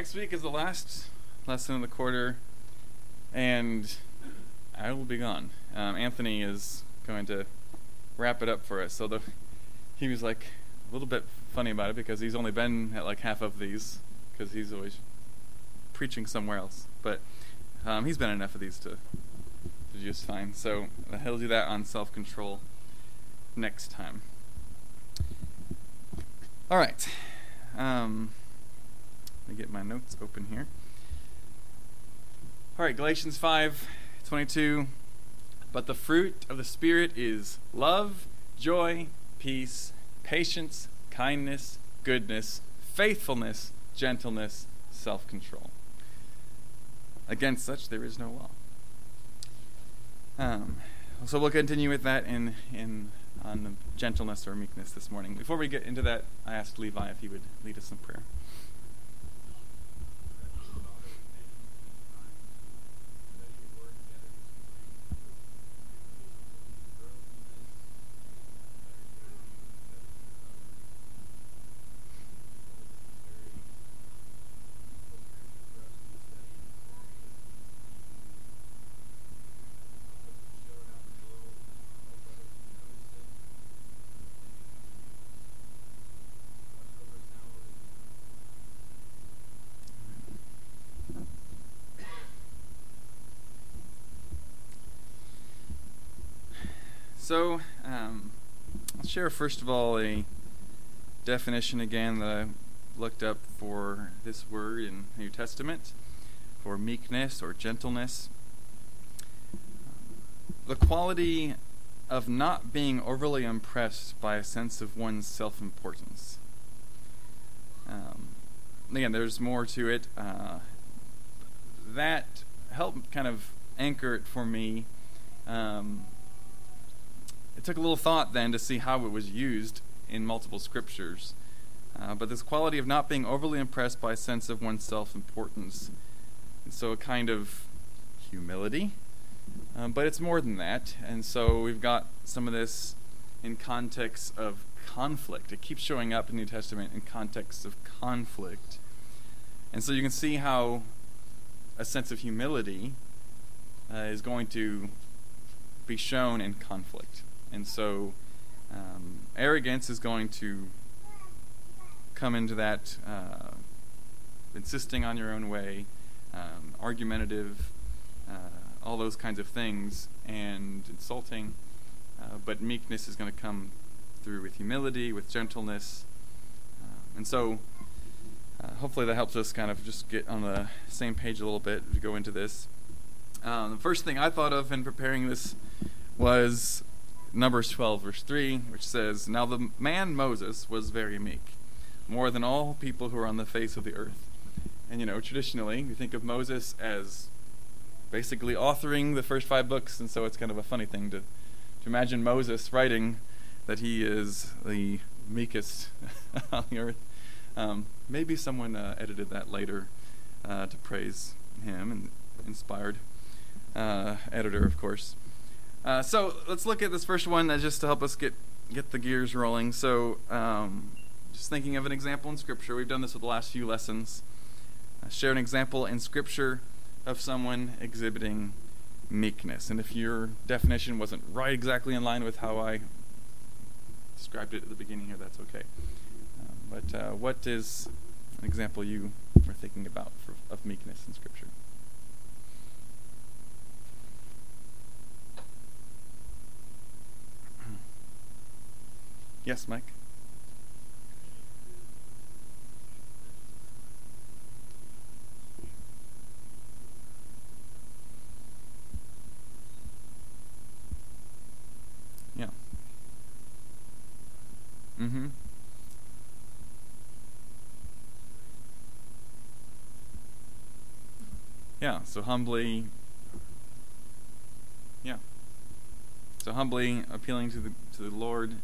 next week is the last lesson of the quarter, and I will be gone. Anthony is going to wrap it up for us. So he was like a little bit funny about it because he's only been at like half of these because he's always preaching somewhere else. But he's been enough of these to just fine. So he'll do that on self-control next time. All right. Let me get my notes open here. All right, Galatians 5:22. But the fruit of the Spirit is love, joy, peace, patience, kindness, goodness, faithfulness, gentleness, self-control. Against such there is no law. So we'll continue with that on the gentleness or meekness this morning. Before we get into that, I asked Levi if he would lead us in prayer. So, I'll share first of all a definition again that I looked up for this word in the New Testament, for meekness or gentleness. The quality of not being overly impressed by a sense of one's self-importance. Again, there's more to it. That helped kind of anchor it for me. It took a little thought then to see how it was used in multiple scriptures. But this quality of not being overly impressed by a sense of one's self-importance. And so a kind of humility. But it's more than that. And so we've got some of this in context of conflict. It keeps showing up in the New Testament in context of conflict. And so you can see how a sense of humility is going to be shown in conflict. And so arrogance is going to come into that, insisting on your own way, argumentative, all those kinds of things, and insulting. But meekness is going to come through with humility, with gentleness. And so hopefully that helps us kind of just get on the same page a little bit to go into this. The first thing I thought of in preparing this was Numbers 12, verse 3, which says, "Now the man Moses was very meek, more than all people who are on the face of the earth." And, traditionally, we think of Moses as basically authoring the first 5 books, and so it's kind of a funny thing to imagine Moses writing that he is the meekest on the earth. Maybe someone edited that later to praise him, and inspired editor, of course. So let's look at this first one just to help us get the gears rolling. So just thinking of an example in Scripture. We've done this with the last few lessons. Share an example in Scripture of someone exhibiting meekness. And if your definition wasn't right exactly in line with how I described it at the beginning here, that's okay. But what is an example you were thinking about of meekness in Scripture? Yes, Mike? Yeah. Mm-hmm. Yeah, so humbly appealing to the Lord,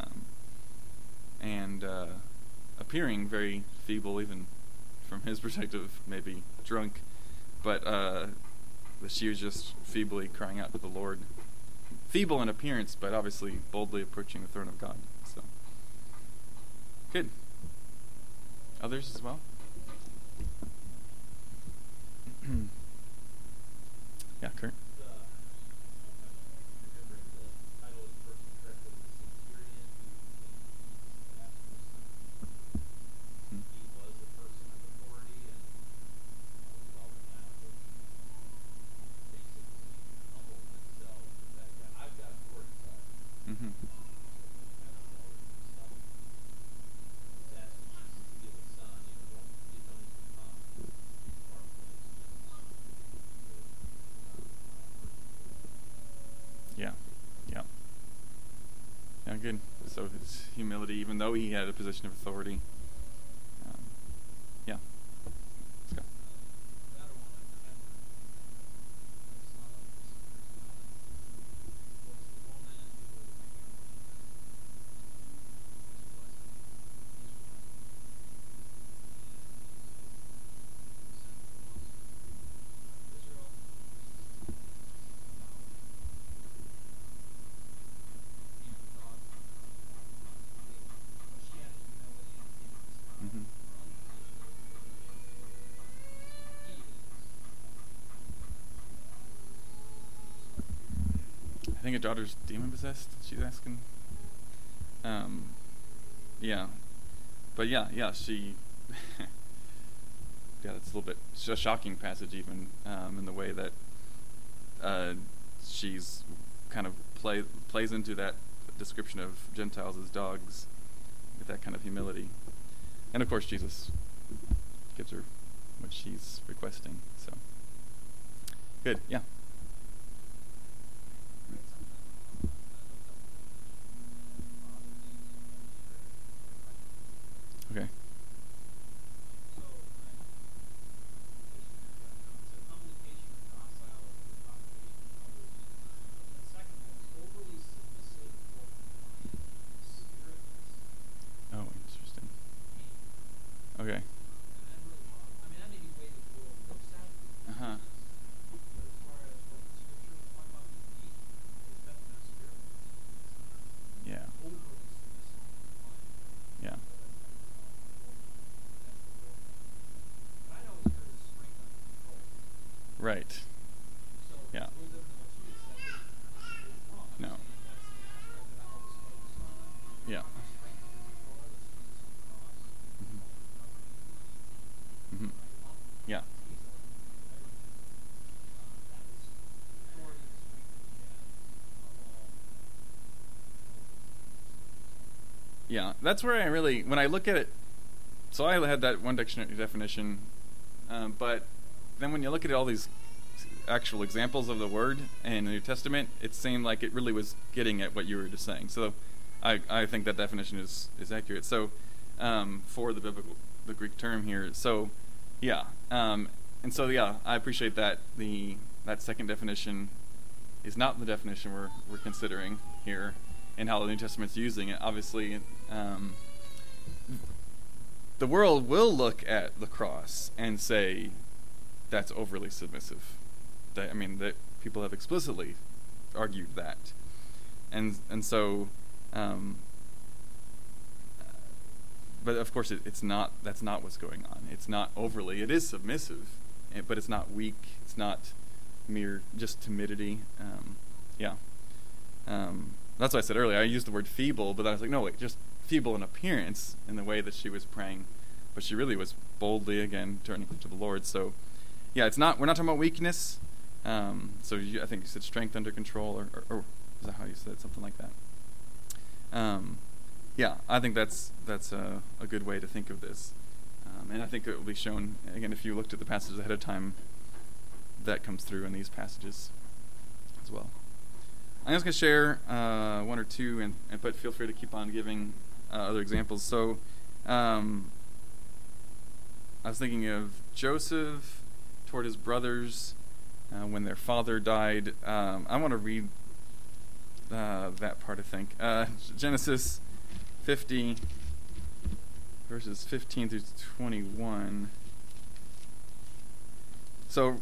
and appearing very feeble, even from his perspective, maybe drunk, but that she was just feebly crying out to the Lord. Feeble in appearance, but obviously boldly approaching the throne of God. So, good. Others as well? good. So his humility, even though he had a position of authority. Yeah. Let's go. Mm-hmm. I think her daughter's demon possessed. She's asking. Yeah, but yeah, she. Yeah, it's a little bit it's a shocking passage, even in the way that she's kind of plays into that description of Gentiles as dogs with that kind of humility, and of course Jesus gives her what she's requesting. So good, yeah. Okay. Oh, interesting. Okay. Uh-huh. Yeah. Yeah. Right. Yeah. No. Yeah. Mm-hmm. Yeah. Yeah. That's where I really, when I look at it, so I had that one dictionary definition, but then when you look at all these actual examples of the word in the New Testament, it seemed like it really was getting at what you were just saying. So I think that definition is accurate. So for the Greek term here. So yeah, and so yeah, I appreciate that that second definition is not the definition we're considering here, and how the New Testament's using it. Obviously, the world will look at the cross and say that's overly submissive. That people have explicitly argued that, and so, but of course it's not. That's not what's going on. It's not overly. It is submissive, but it's not weak. It's not mere just timidity. Yeah. That's what I said earlier. I used the word feeble, but then I was like, no, wait, just feeble in appearance in the way that she was praying, but she really was boldly again turning to the Lord. So, yeah, it's not. We're not talking about weakness. I think you said strength under control, or is that how you said it? Something like that. Yeah, I think that's a good way to think of this, and I think it will be shown again if you looked at the passages ahead of time. That comes through in these passages as well. I'm just going to share one or two, but feel free to keep on giving other examples. So, I was thinking of Joseph toward his brothers when their father died. I want to read that part, I think. Genesis 50, verses 15 through 21. So,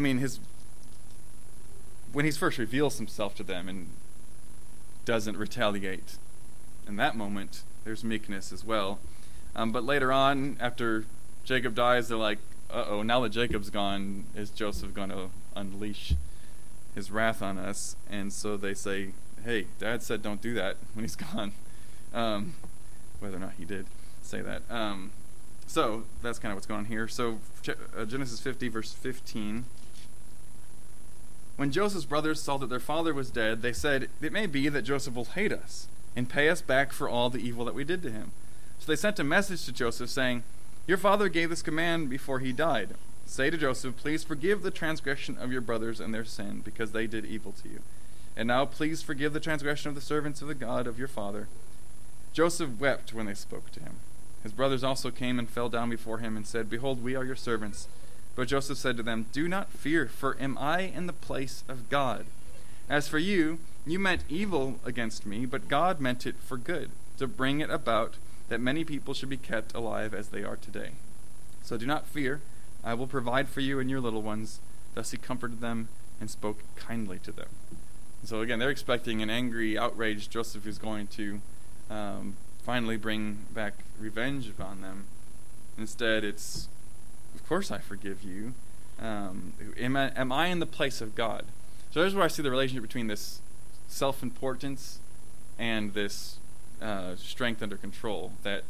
when he first reveals himself to them and doesn't retaliate, in that moment, there's meekness as well. But later on, after Jacob dies, they're like, uh-oh, now that Jacob's gone, is Joseph going to unleash his wrath on us? And so they say, hey, Dad said don't do that when he's gone. Whether or not he did say that. So that's kind of what's going on here. So Genesis 50, verse 15. When Joseph's brothers saw that their father was dead, they said, it may be that Joseph will hate us and pay us back for all the evil that we did to him. So they sent a message to Joseph saying, your father gave this command before he died. Say to Joseph, please forgive the transgression of your brothers and their sin, because they did evil to you. And now please forgive the transgression of the servants of the God of your father." Joseph wept when they spoke to him. His brothers also came and fell down before him and said, "Behold, we are your servants." But Joseph said to them, "Do not fear, for am I in the place of God? As for you, you meant evil against me, but God meant it for good, to bring it about that many people should be kept alive as they are today. So do not fear, I will provide for you and your little ones." Thus he comforted them and spoke kindly to them. And so again, they're expecting an angry, outraged Joseph who's going to finally bring back revenge upon them. Instead, it's, "Of course I forgive you. Am I in the place of God?" So there's where I see the relationship between this self-importance and this strength under control. That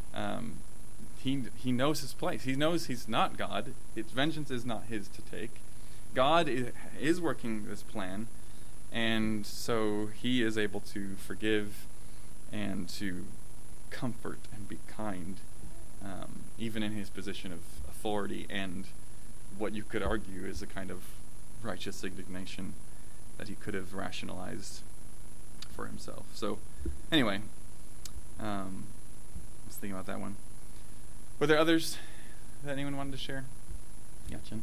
he knows his place. He knows he's not God. Its vengeance is not his to take. God is working this plan, and so he is able to forgive and to comfort and be kind, even in his position of authority and what you could argue is a kind of righteous indignation that he could have rationalized for himself. So anyway, I was thinking about that one. Were there others that anyone wanted to share? Yeah, Jen.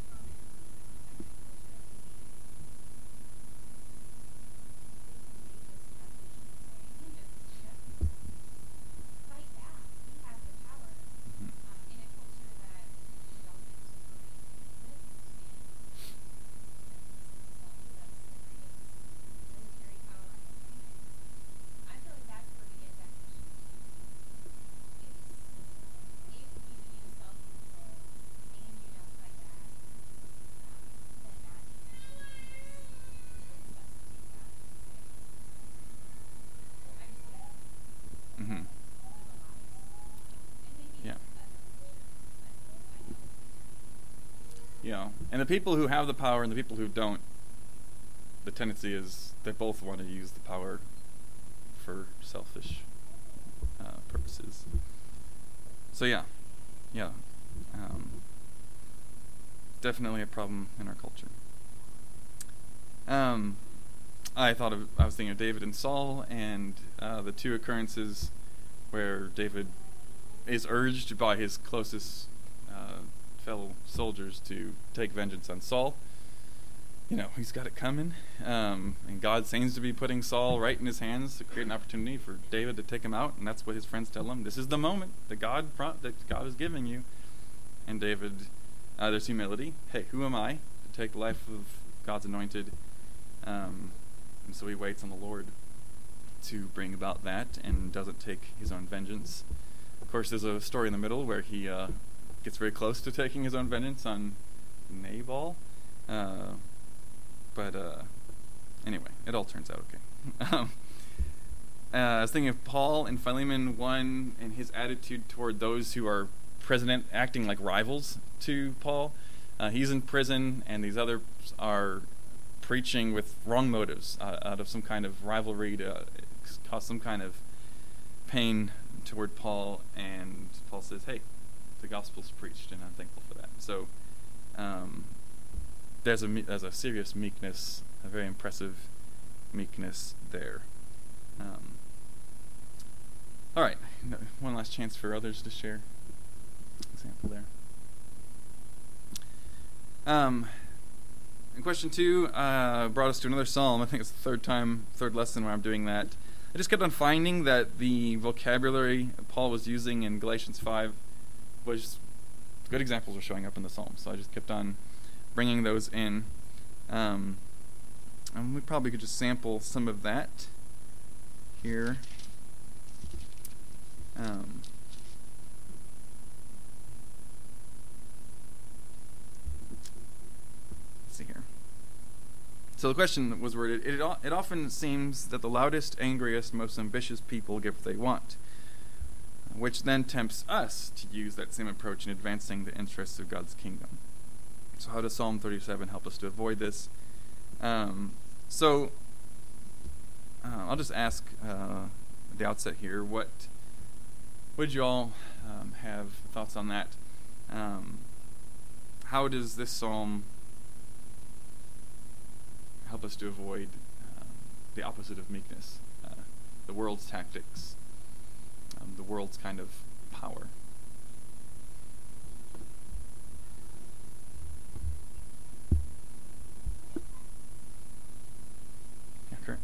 And the people who have the power and the people who don't, the tendency is they both want to use the power for selfish purposes. So definitely a problem in our culture. I was thinking of David and Saul, and the two occurrences where David is urged by his closest fellow soldiers to take vengeance on Saul. He's got it coming, and God seems to be putting Saul right in his hands to create an opportunity for David to take him out, and that's what his friends tell him. This is the moment that God is giving you. And David, there's humility. Hey, who am I to take the life of God's anointed? And so he waits on the Lord to bring about that and doesn't take his own vengeance. Of course, there's a story in the middle where he gets very close to taking his own vengeance on Nabal. But anyway, it all turns out okay. I was thinking of Paul in Philemon 1 and his attitude toward those who are acting like rivals to Paul. He's in prison, and these others are preaching with wrong motives out of some kind of rivalry to cause some kind of pain toward Paul. And Paul says, "Hey, the gospel's preached, and I'm thankful for that." So there's a serious meekness, a very impressive meekness there. All right, one last chance for others to share example there. And question 2 brought us to another psalm. I think it's the third lesson where I'm doing that. I just kept on finding that the vocabulary Paul was using in Galatians 5 was good examples were showing up in the Psalms. So I just kept on bringing those in. And we probably could just sample some of that here. Let's see here. So the question was worded, it often seems that the loudest, angriest, most ambitious people get what they want, which then tempts us to use that same approach in advancing the interests of God's kingdom. So how does Psalm 37 help us to avoid this? I'll just ask at the outset here, what would you all have thoughts on that? How does this psalm help us to avoid the opposite of meekness, the world's tactics, the world's kind of power. Yeah, Kurt.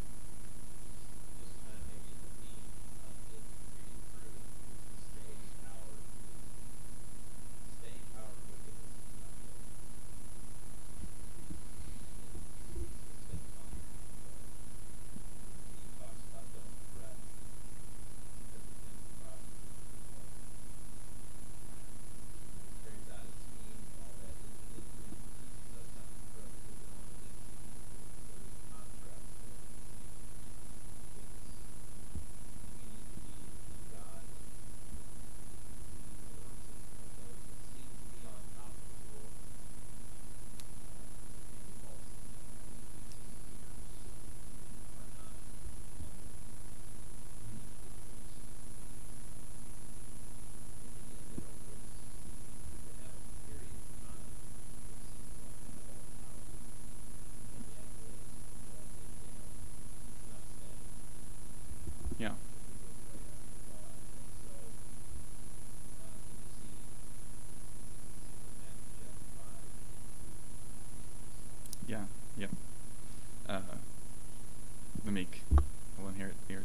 Yeah. Yeah. Yeah. The meek. I want to hear it here.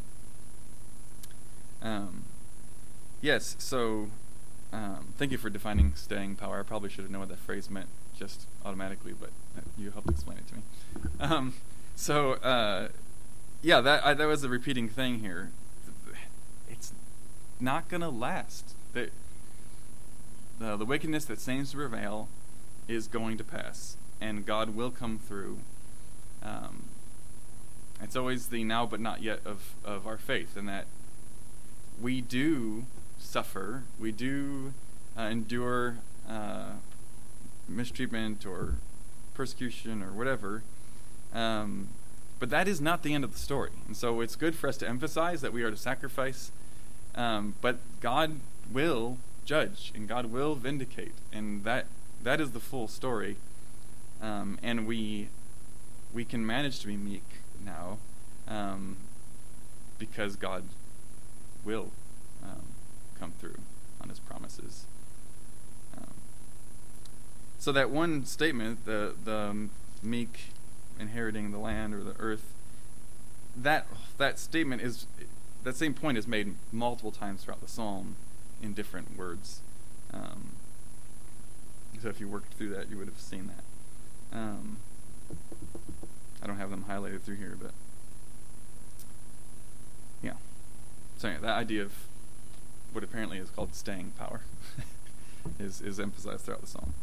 Yes, so thank you for defining staying power. I probably should have known what that phrase meant just automatically, but you helped explain it to me. Yeah, that was a repeating thing here. It's not going to last. The wickedness that seems to prevail is going to pass, and God will come through. It's always the now but not yet of our faith, and that we do suffer, we do endure mistreatment or persecution or whatever, but that is not the end of the story. And so it's good for us to emphasize that we are to sacrifice, but God will judge and God will vindicate, and that is the full story. And we can manage to be meek now because God will come through on his promises. So that one statement, the meek inheriting the land or the earth, that statement is, that same point is made multiple times throughout the psalm in different words. So if you worked through that, you would have seen that. I don't have them highlighted through here, but yeah. So anyway, that idea of what apparently is called staying power is emphasized throughout the psalm.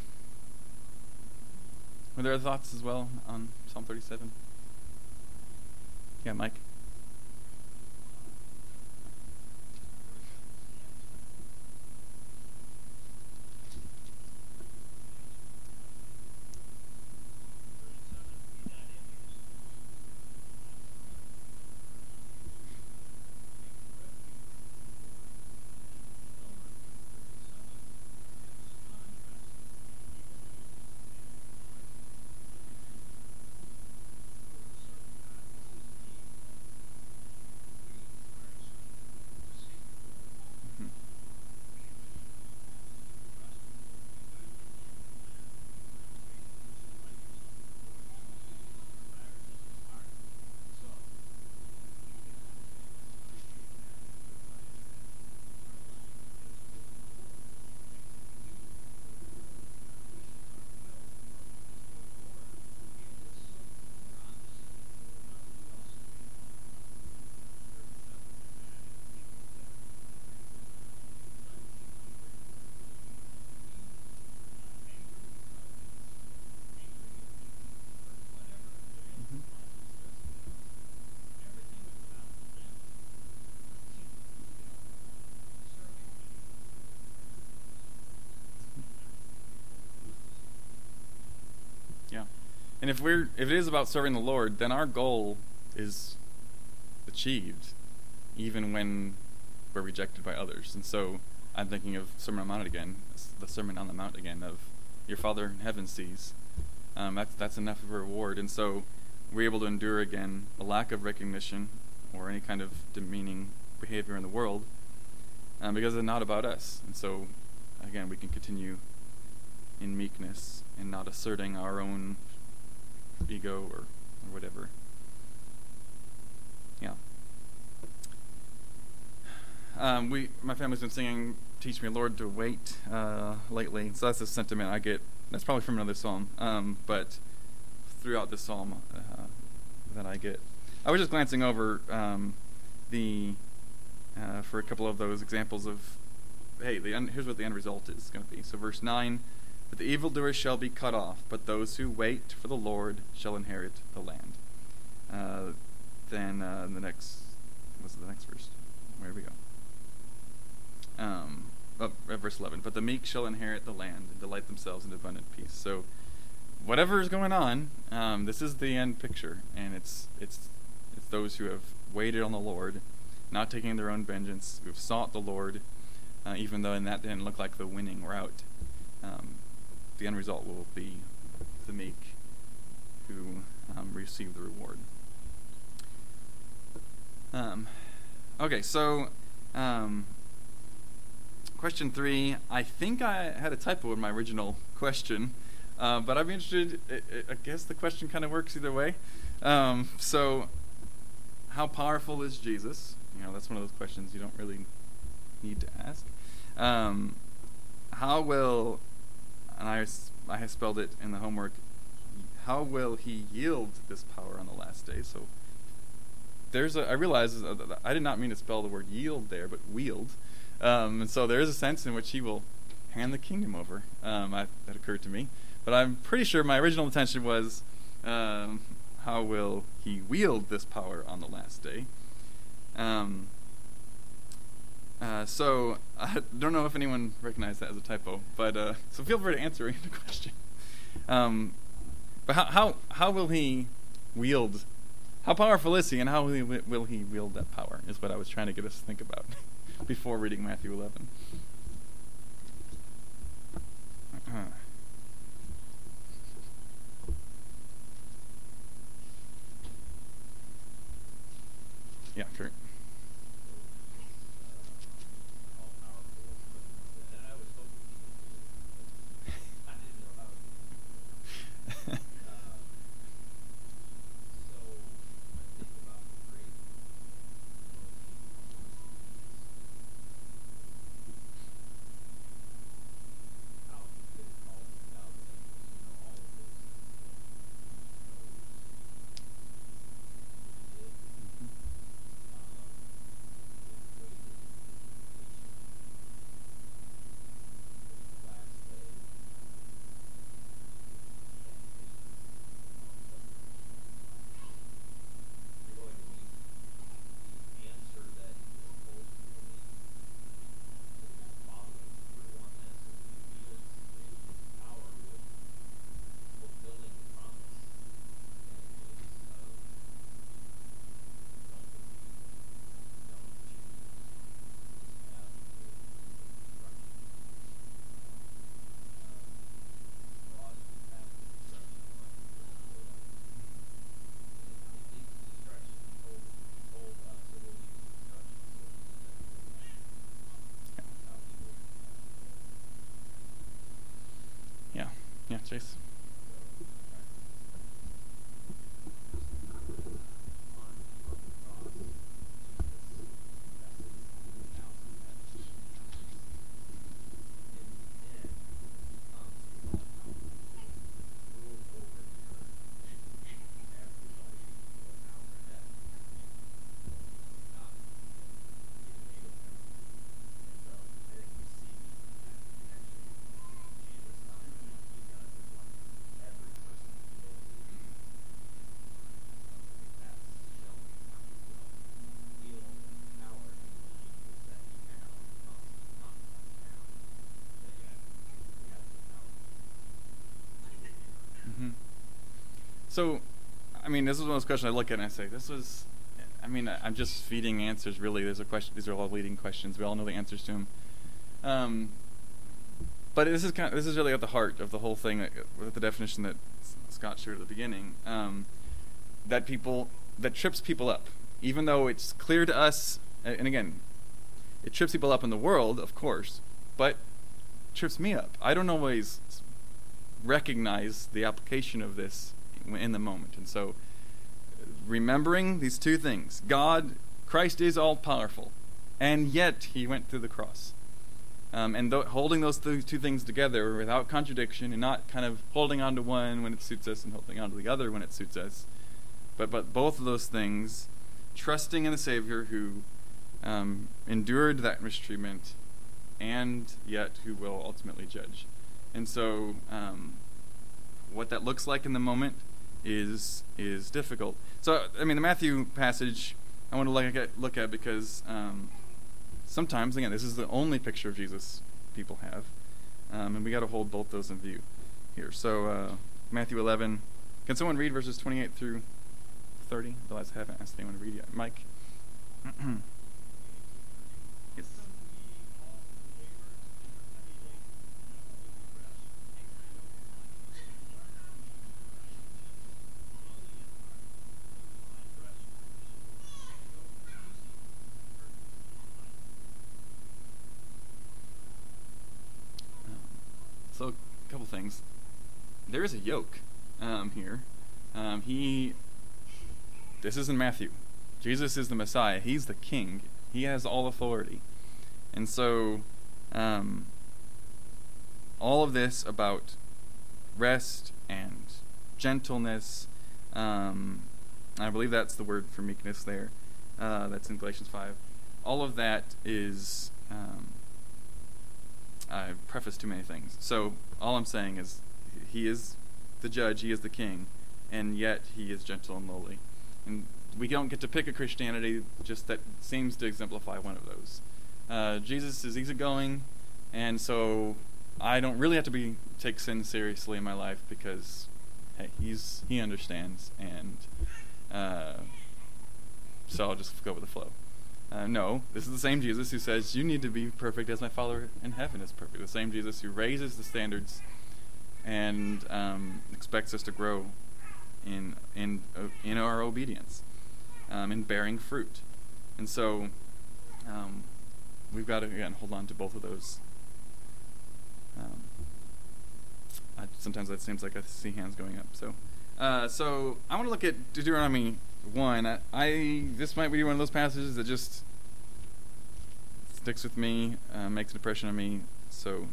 Were there other thoughts as well on Psalm 37? Yeah, Mike? Yeah. And if it is about serving the Lord, then our goal is achieved even when we're rejected by others. And so I'm thinking of Sermon on the Mount again, the Sermon on the Mount again, of your Father in heaven sees. That's enough of a reward. And so we're able to endure again a lack of recognition or any kind of demeaning behavior in the world, because it's not about us. And so, again, we can continue in meekness and not asserting our own ego or whatever. Yeah. My family's been singing "Teach Me, Lord, to Wait" lately, so that's a sentiment I get. That's probably from another psalm, but throughout this psalm that I get. I was just glancing over for a couple of those examples of, hey, here's what the end result is going to be. So verse 9, "But the evildoers shall be cut off, but those who wait for the Lord shall inherit the land." Then the next, what's the next verse? Where do we go? Verse 11, "But the meek shall inherit the land and delight themselves in abundant peace." So whatever is going on, this is the end picture, and it's those who have waited on the Lord, not taking their own vengeance, who have sought the Lord, even though that didn't look like the winning route. The end result will be the meek who receive the reward. Okay, so question 3. I think I had a typo in my original question, but I'd be interested. I guess the question kind of works either way. So, how powerful is Jesus? That's one of those questions you don't really need to ask. How will, and I have spelled it in the homework, how will he yield this power on the last day? So I realize I did not mean to spell the word yield there, but wield. And so there is a sense in which he will hand the kingdom over. That occurred to me. But I'm pretty sure my original intention was, how will he wield this power on the last day? So I don't know if anyone recognized that as a typo, but so feel free to answer the question. But how will he wield? How powerful is he, and how will he wield that power? Is what I was trying to get us to think about before reading Matthew 11. Yeah, Kurt. Yeah, Chase. So, I mean, this is one of those questions I look at and I say, I'm just feeding answers, really. There's a question. These are all leading questions. We all know the answers to them. But this is really at the heart of the whole thing, with the definition that Scott shared at the beginning. that trips people up, even though it's clear to us. And again, it trips people up in the world, of course, but trips me up. I don't always recognize the application of this in the moment. And so, remembering these two things: Christ is all powerful, and yet he went through the cross. And holding those two things together without contradiction, and not kind of holding on to one when it suits us and holding on to the other when it suits us, but both of those things, trusting in the Savior who endured that mistreatment, and yet who will ultimately judge. And so, what that looks like in the moment is difficult. So, I mean, the Matthew passage I want to look at because sometimes, again, this is the only picture of Jesus people have, and we got to hold both those in view here. So, Matthew 11. Can someone read verses 28 through 30? Otherwise, I haven't asked anyone to read yet. Mike? Yes. So, a couple things. There is a yoke here. This is in Matthew. Jesus is the Messiah. He's the King. He has all authority. And so, all of this about rest and gentleness, I believe that's the word for meekness there. That's in Galatians 5. All of that is... I've prefaced too many things. So all I'm saying is he is the judge, he is the king, and yet he is gentle and lowly. And we don't get to pick a Christianity just that seems to exemplify one of those. Jesus is easygoing, and so I don't really have to take sin seriously in my life because, hey, he understands, and so I'll just go with the flow. No, this is the same Jesus who says, you need to be perfect as my Father in heaven is perfect. The same Jesus who raises the standards and expects us to grow in our obedience, in bearing fruit. And so we've got to, again, hold on to both of those. Sometimes that seems like I see hands going up. So I want to look at Deuteronomy 1. This might be one of those passages that just sticks with me, makes an impression on me. So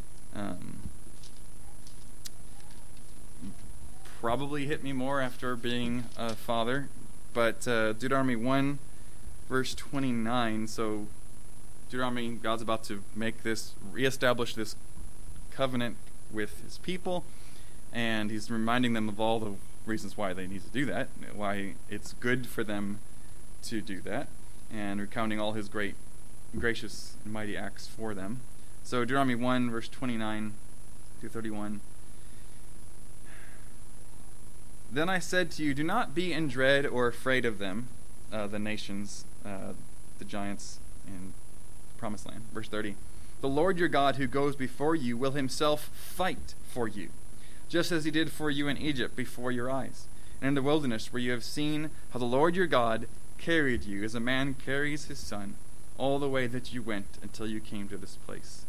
probably hit me more after being a father. But Deuteronomy 1, verse 29. So Deuteronomy, God's about to reestablish this covenant with his people, and he's reminding them of all the reasons why they need to do that, why it's good for them to do that, and recounting all his great, gracious, and mighty acts for them. So Deuteronomy 1, verse 29 through 31. Then I said to you, do not be in dread or afraid of them, the nations, the giants in the promised land. Verse 30. The Lord your God who goes before you will himself fight for you, just as he did for you in Egypt before your eyes, and in the wilderness where you have seen how the Lord your God carried you as a man carries his son all the way that you went until you came to this place.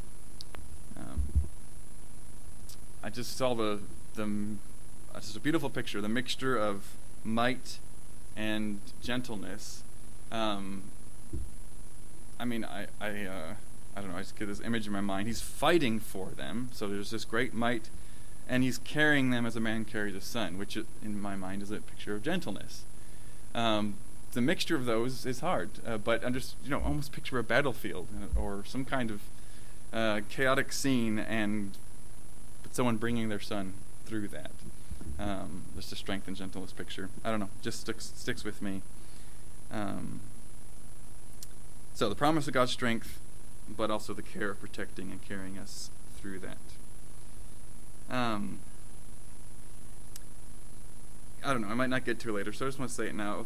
I just saw just a beautiful picture, the mixture of might and gentleness. I don't know, I just get this image in my mind. He's fighting for them, so there's this great might, and he's carrying them as a man carries a son, which in my mind is a picture of gentleness. The mixture of those is hard, but I'm just, almost picture a battlefield or some kind of chaotic scene, and someone bringing their son through that. Just a strength and gentleness picture. I don't know, just sticks with me. So the promise of God's strength, but also the care of protecting and carrying us through that. I don't know, I might not get to it later, so I just want to say it now.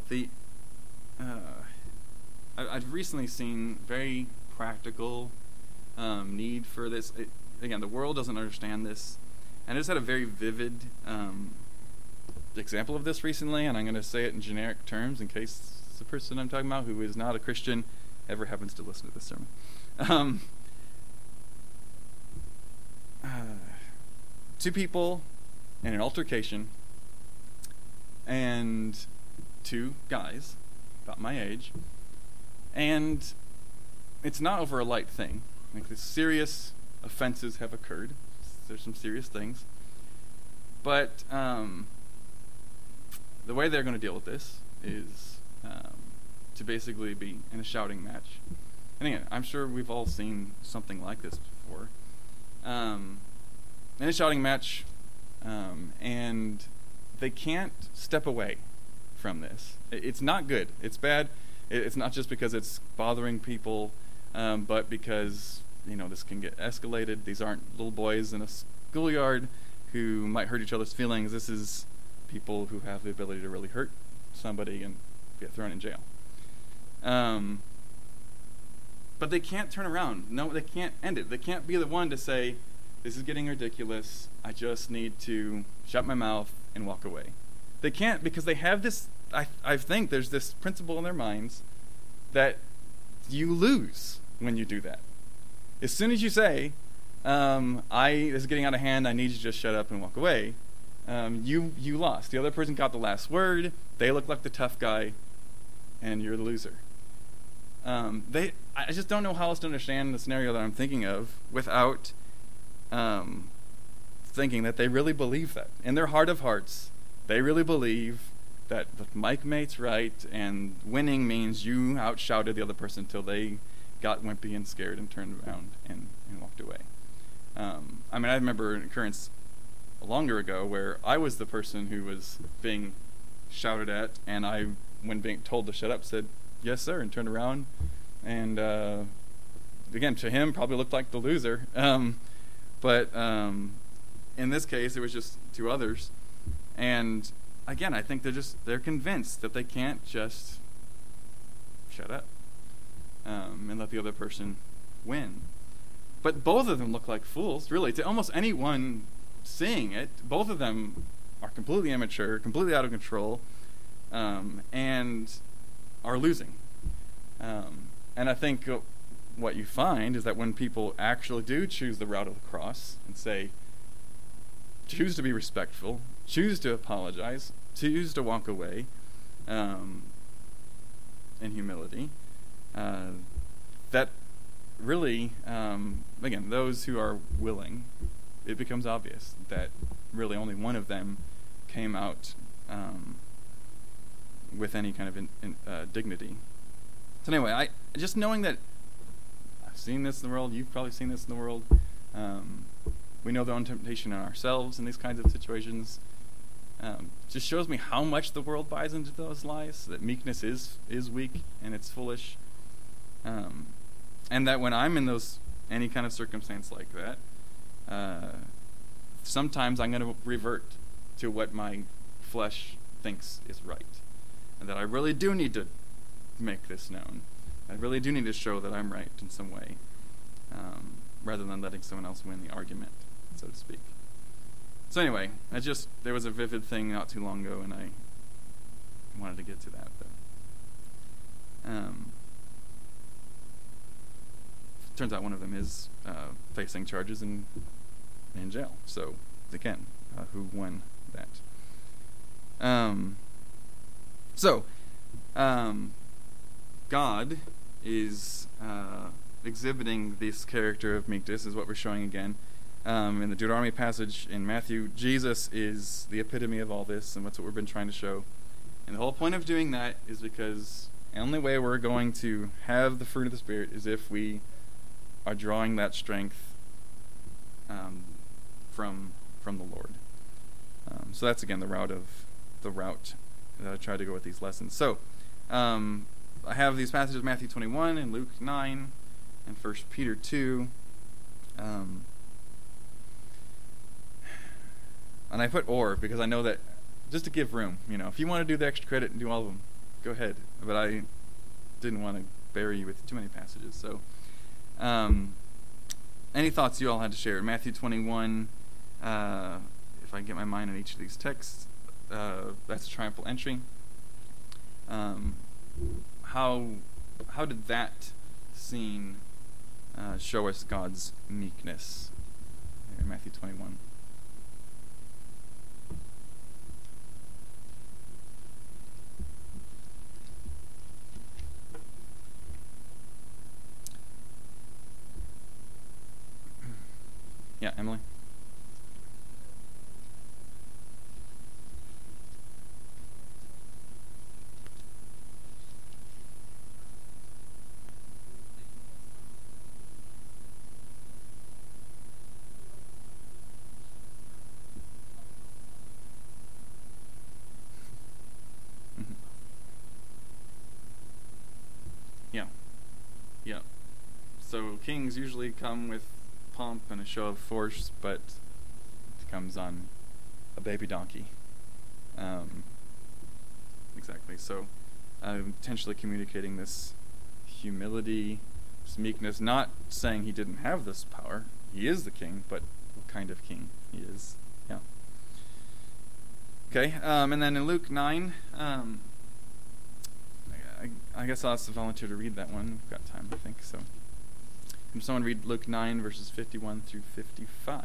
I've recently seen very practical need for this. Again, the world doesn't understand this, and I just had a very vivid example of this recently, and I'm going to say it in generic terms in case the person I'm talking about who is not a Christian ever happens to listen to this sermon. Two people in an altercation, and two guys about my age, and it's not over a light thing. Like, the serious offenses have occurred. There's some serious things. But the way they're going to deal with this is to basically be in a shouting match. And again, I'm sure we've all seen something like this before. In a shouting match, and they can't step away from this. It's not good. It's bad. It's not just because it's bothering people, but because, this can get escalated. These aren't little boys in a schoolyard who might hurt each other's feelings. This is people who have the ability to really hurt somebody and get thrown in jail. But they can't turn around. No, they can't end it. They can't be the one to say, this is getting ridiculous. I just need to shut my mouth and walk away. They can't, because they have this, I think there's this principle in their minds that you lose when you do that. As soon as you say, this is getting out of hand, I need you to just shut up and walk away, you lost. The other person got the last word, they look like the tough guy, and you're the loser. I just don't know how else to understand the scenario that I'm thinking of without thinking that they really believe that. In their heart of hearts, they really believe that the mic mate's right, and winning means you outshouted the other person until they got wimpy and scared and turned around and walked away. I remember an occurrence longer ago where I was the person who was being shouted at, and I, when being told to shut up, said, yes, sir, and turned around. And again, to him, probably looked like the loser. But in this case, it was just two others. And again, I think they're convinced that they can't just shut up and let the other person win. But both of them look like fools, really. To almost anyone seeing it, both of them are completely immature, completely out of control, and are losing. And I think what you find is that when people actually do choose the route of the cross and say, choose to be respectful, choose to apologize, choose to walk away in humility, that really, again, those who are willing, it becomes obvious that really only one of them came out with any kind of dignity. So anyway, just knowing that I've seen this in the world, you've probably seen this in the world, we know the own temptation in ourselves in these kinds of situations, just shows me how much the world buys into those lies, that meekness is weak and it's foolish, and that when I'm in any kind of circumstance like that, sometimes I'm going to revert to what my flesh thinks is right, and that I really do need to make this known. I really do need to show that I'm right in some way, rather than letting someone else win the argument, so to speak. So anyway, there was a vivid thing not too long ago, and I wanted to get to that. But turns out one of them is facing charges in jail. So again, who won that? God is exhibiting this character of meekness, is what we're showing again. In the Deuteronomy passage in Matthew, Jesus is the epitome of all this, and that's what we've been trying to show. And the whole point of doing that is because the only way we're going to have the fruit of the Spirit is if we are drawing that strength from the Lord. So that's, again, the route that I tried to go with these lessons. So I have these passages, Matthew 21 and Luke 9 and 1 Peter 2. And I put or because I know that just to give room, if you want to do the extra credit and do all of them, go ahead. But I didn't want to bury you with too many passages. So any thoughts you all had to share? Matthew 21, if I can get my mind on each of these texts, that's a triumphal entry. How did that scene show us God's meekness in Matthew 21? Yeah, Emily? Mhm. Yeah. Yeah. So kings usually come with pomp and a show of force, but it comes on a baby donkey. Exactly. So potentially communicating this humility, this meekness, not saying he didn't have this power. He is the king, but what kind of king he is. Yeah. Okay, and then in Luke 9, I guess I'll ask the volunteer to read that one. We've got time, I think. So, can someone read Luke 9, verses 51 through 55?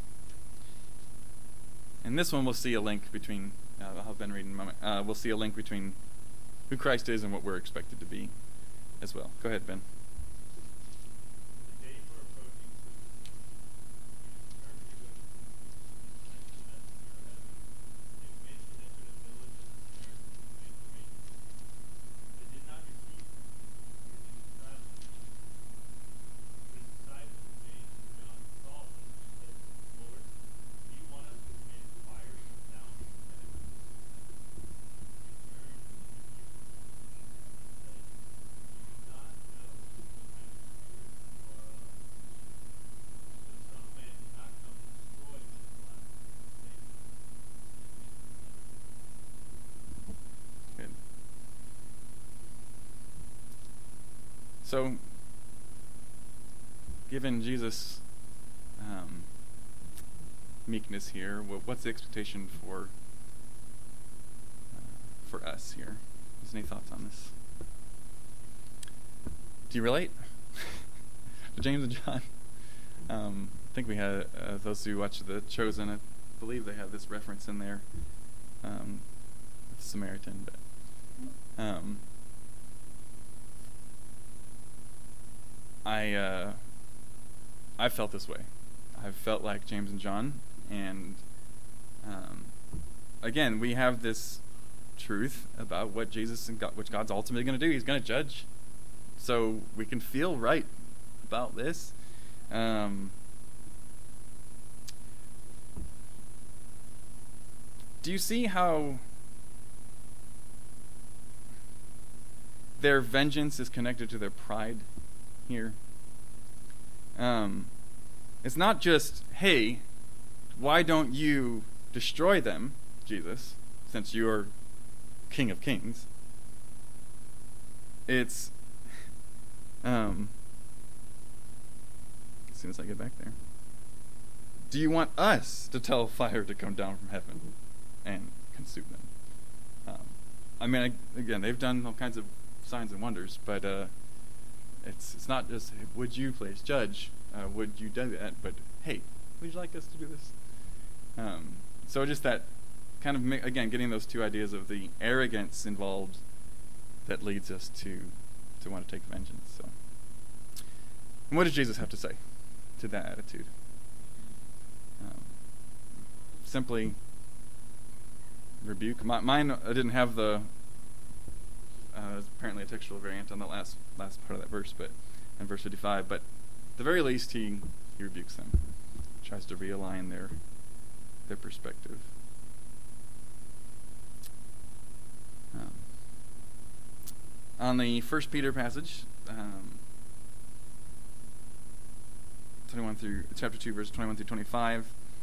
And this one we'll see a link between, I'll have Ben read in a moment, we'll see a link between who Christ is and what we're expected to be as well. Go ahead, Ben. So, given Jesus' meekness here, what's the expectation for us here? Is any thoughts on this? Do you relate to James and John? I think we had those who watched The Chosen. I believe they have this reference in there, with the Samaritan, but. I felt this way. I've felt like James and John, and again, we have this truth about what Jesus and which God's ultimately going to do. He's going to judge, so we can feel right about this. Do you see how their vengeance is connected to their pride here? It's not just, hey, why don't you destroy them, Jesus, since you're King of Kings? It's, as soon as I get back there, do you want us to tell fire to come down from heaven and consume them? Again, they've done all kinds of signs and wonders, but it's not just, hey, would you please judge? Would you do that? But hey, would you like us to do this? So just that kind of, again, getting those two ideas of the arrogance involved that leads us to want to take vengeance. So, and what does Jesus have to say to that attitude? Simply rebuke. Mine didn't have the apparently a textual variant on the last part of that verse, but in verse 55. But at the very least, he rebukes them, tries to realign their perspective. On the 1 Peter passage, 21 through chapter 2, verse 21 through 25.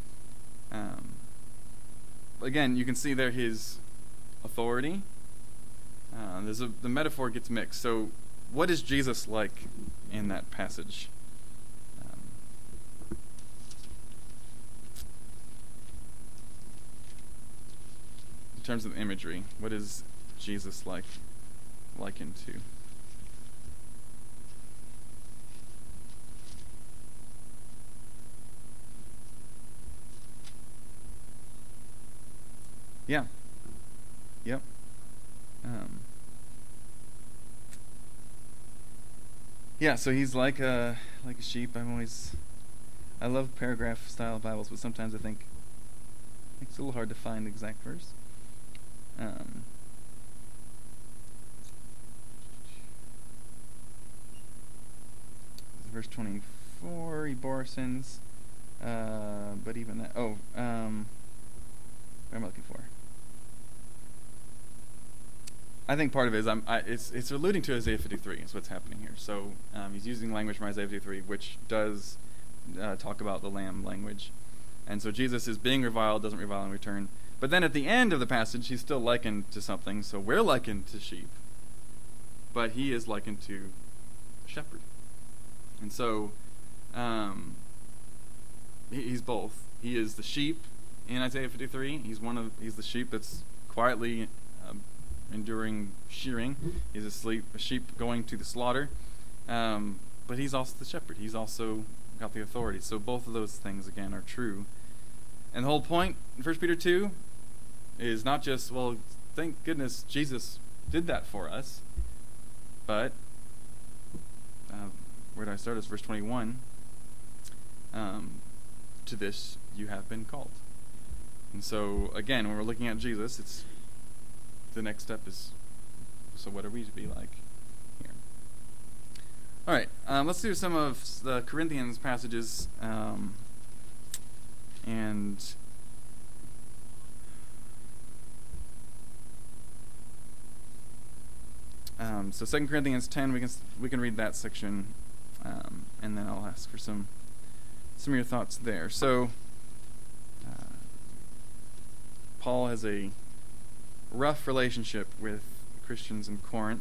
Again, you can see there his authority. The metaphor gets mixed. So, what is Jesus like in that passage? terms of imagery, what is Jesus likened to? Yeah. Yep. Yeah, so he's like a sheep. I love paragraph style Bibles, but sometimes I think it's a little hard to find the exact verse. Verse 24, he bore our sins, but even that. What am I looking for? I think part of it is it's alluding to Isaiah 53 is what's happening here. So he's using language from Isaiah 53, which does talk about the lamb language. And so Jesus is being reviled, doesn't revile in return. But then at the end of the passage, he's still likened to something. So we're likened to sheep, but he is likened to a shepherd. And so he's both. He is the sheep in Isaiah 53. He's the sheep that's quietly enduring shearing. He's a sheep going to the slaughter. But he's also the shepherd. He's also got the authority. So both of those things, again, are true. And the whole point in 1 Peter 2 is not just, well, thank goodness Jesus did that for us, but where did I start? It's verse 21. To this you have been called. And so, again, when we're looking at Jesus, it's the next step is, so what are we to be like here? All right, let's do some of the Corinthians passages, so 2 Corinthians 10, we can read that section, and then I'll ask for some of your thoughts there. So Paul has a rough relationship with Christians in Corinth,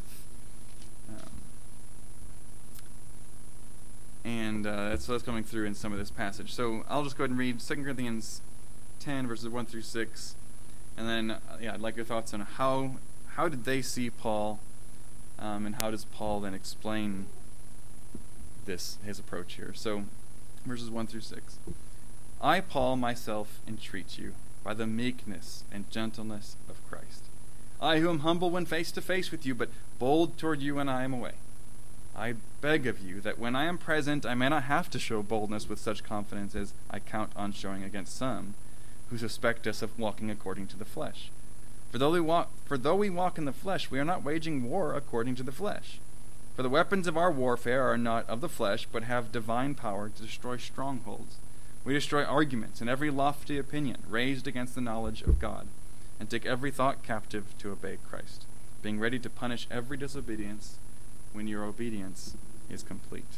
and that's coming through in some of this passage. So I'll just go ahead and read 2 Corinthians 10 verses 1 through 6, and then I'd like your thoughts on how did they see Paul, and how does Paul then explain his approach here. So verses 1 through 6. I, Paul, myself entreat you by the meekness and gentleness of Christ. I who am humble when face to face with you, but bold toward you when I am away. I beg of you that when I am present I may not have to show boldness with such confidence as I count on showing against some who suspect us of walking according to the flesh. For though we walk in the flesh, we are not waging war according to the flesh. For the weapons of our warfare are not of the flesh, but have divine power to destroy strongholds. We destroy arguments and every lofty opinion raised against the knowledge of God, and take every thought captive to obey Christ, being ready to punish every disobedience when your obedience is complete.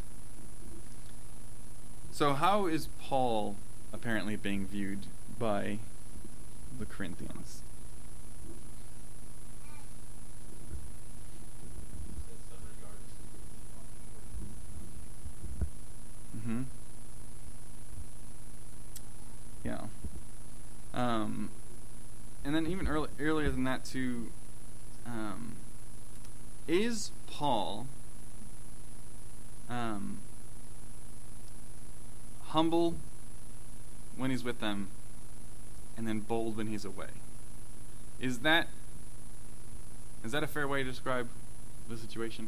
So how is Paul apparently being viewed by the Corinthians? Yeah. And then even earlier than that too, is Paul humble when he's with them and then bold when he's away? Is that a fair way to describe the situation?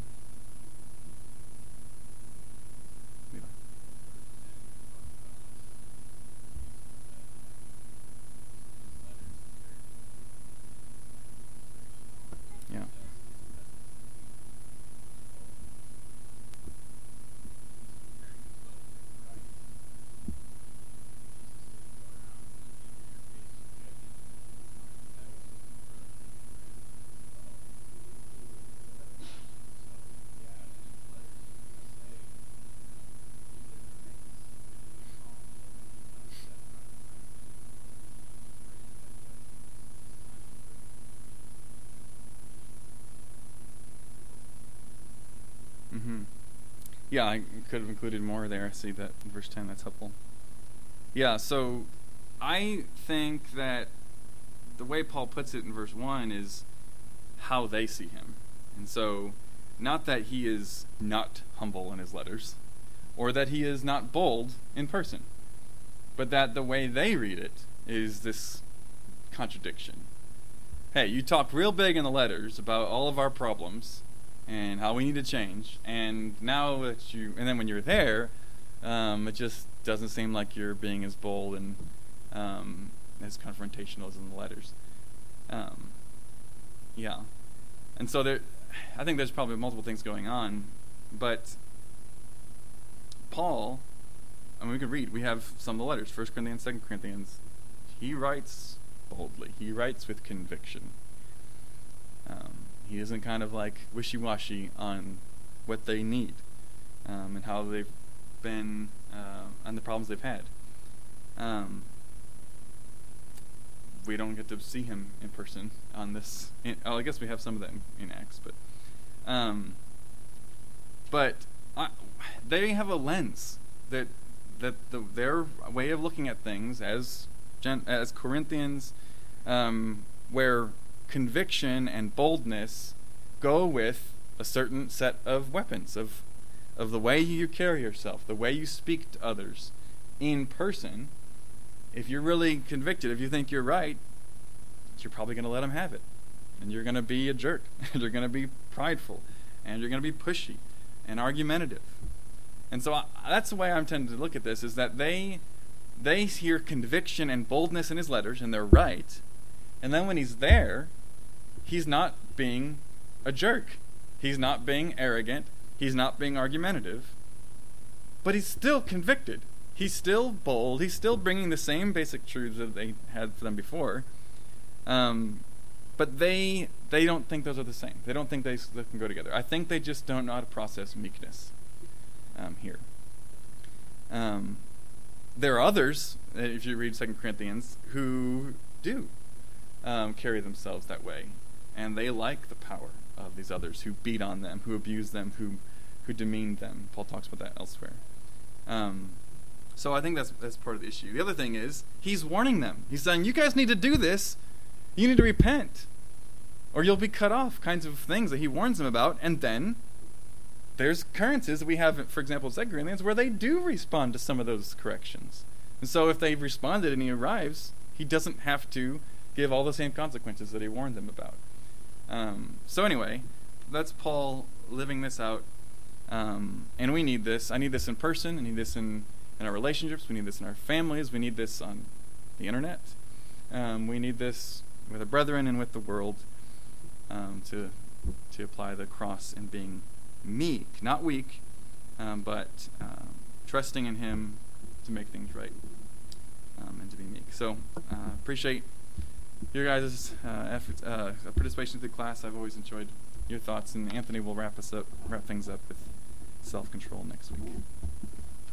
Yeah. Yeah, I could have included more there. I see that in verse 10. That's helpful. Yeah, so I think that the way Paul puts it in verse 1 is how they see him. And so, not that he is not humble in his letters, or that he is not bold in person, but that the way they read it is this contradiction. Hey, you talk real big in the letters about all of our problems and how we need to change, and now that and then when you're there, it just doesn't seem like you're being as bold and as confrontational as in the letters. Yeah. And so I think there's probably multiple things going on, but Paul, we can read, we have some of the letters, 1 Corinthians, 2 Corinthians. He writes boldly. He writes with conviction. He isn't kind of like wishy-washy on what they need and how they've been and the problems they've had. We don't get to see him in person on this. I guess we have some of that in Acts, but they have a lens that their way of looking at things as Corinthians, where conviction and boldness go with a certain set of weapons of the way you carry yourself, the way you speak to others in person. If you're really convicted, if you think you're right, you're probably going to let them have it. And you're going to be a jerk. And you're going to be prideful. And you're going to be pushy and argumentative. And so that's the way I'm tending to look at this, is that they hear conviction and boldness in his letters, and they're right. And then when he's there, he's not being a jerk. He's not being arrogant. He's not being argumentative. But he's still convicted. He's still bold. He's still bringing the same basic truths that they had for them before. But they don't think those are the same. They don't think they can go together. I think they just don't know how to process meekness here. There are others, if you read 2 Corinthians, who do carry themselves that way. And they like the power of these others who beat on them, who abuse them, who demean them. Paul talks about that elsewhere. So I think that's part of the issue. The other thing is, he's warning them. He's saying, you guys need to do this. You need to repent, or you'll be cut off, kinds of things that he warns them about. And then there's occurrences that we have, for example, in 2 Corinthians, where they do respond to some of those corrections. And so if they've responded and he arrives, he doesn't have to give all the same consequences that he warned them about. So anyway, that's Paul living this out. And we need this. I need this in person. I need this in our relationships. We need this in our families. We need this on the internet. We need this with our brethren and with the world, to apply the cross and being meek, not weak, but trusting in him to make things right, and to be meek. So appreciate your guys' efforts, participation through the class. I've always enjoyed your thoughts, and Anthony will wrap things up with self-control next week.